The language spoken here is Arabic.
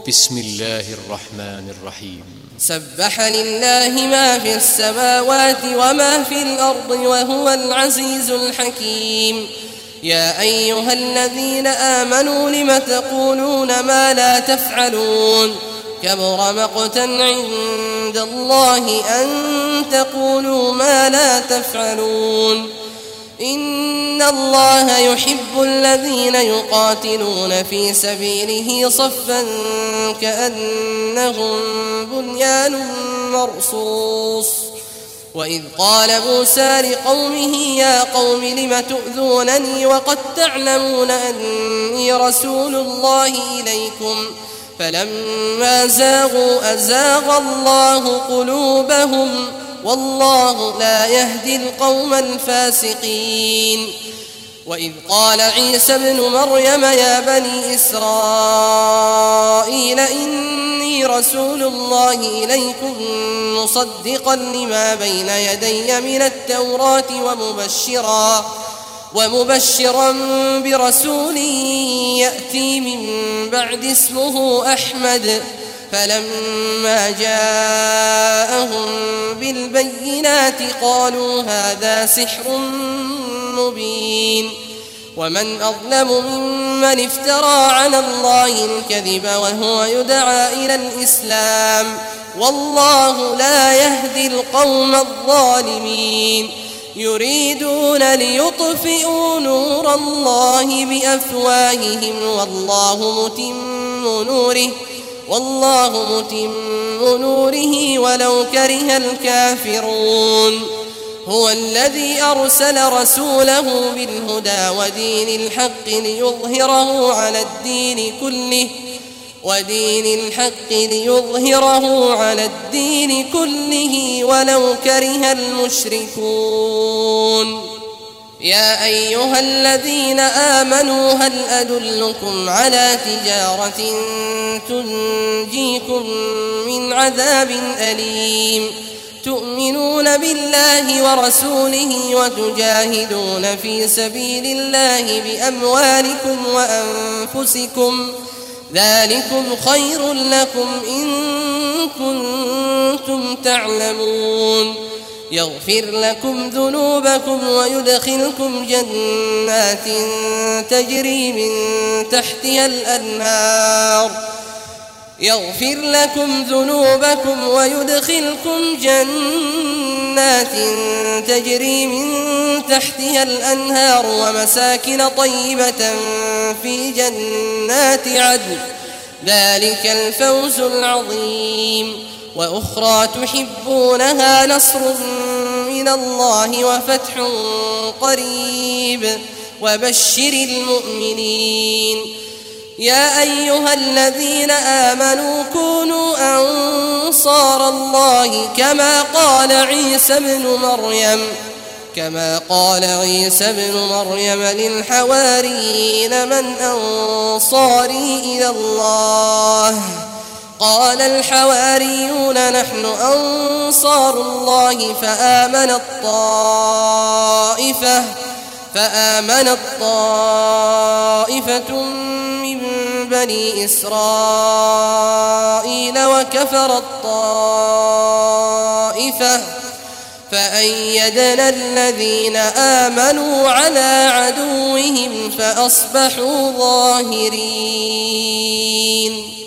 بسم الله الرحمن الرحيم. سبح لله ما في السماوات وما في الأرض وهو العزيز الحكيم. يا أيها الذين آمنوا لم تقولون ما لا تفعلون كبر مقتا عند الله أن تقولوا ما لا تفعلون. إن الله يحب الذين يقاتلون في سبيله صفا كأنهم بنيان مرصوص. وإذ قال موسى لقومه يا قوم لم تؤذونني وقد تعلمون أني رسول الله إليكم فلما زاغوا أزاغ الله قلوبهم والله لا يهدي القوم الفاسقين. وإذ قال عيسى ابن مريم يا بني إسرائيل إني رسول الله إليكم مصدقا لما بين يدي من التوراة ومبشرا برسول يأتي من بعد اسمه أحمد. فلما جاءهم بالبينات قالوا هذا سحر مبين. ومن أظلم ممن افترى على الله الكذب وهو يدعى إلى الإسلام والله لا يهدي القوم الظالمين. يريدون ليطفئوا نور الله بأفواههم والله متم نوره ولو كره الكافرون. هو الذي أرسل رسوله بالهدى ودين الحق ليظهره على الدين كله ولو كره المشركون. يا أيها الذين آمنوا هل أدلكم على تجارة تنجيكم من عذاب أليم تؤمنون بالله ورسوله وتجاهدون في سبيل الله بأموالكم وأنفسكم ذلكم خير لكم إن كنتم تعلمون. يغفر لكم ذنوبكم ويدخلكم جنات تجري من تحتها الأنهار ومساكن طيبة في جنات عدن ذلك الفوز العظيم. وأخرى تحبونها نصر من الله وفتح قريب وبشر المؤمنين. يا أيها الذين آمنوا كونوا أنصار الله كما قال عيسى بن مريم للحواريين من أنصاري إلى الله قال الحواريون نحن أنصار الله فآمنت طائفة من بني إسرائيل وكفرت طائفة فأيدنا الذين آمنوا على عدوهم فأصبحوا ظاهرين.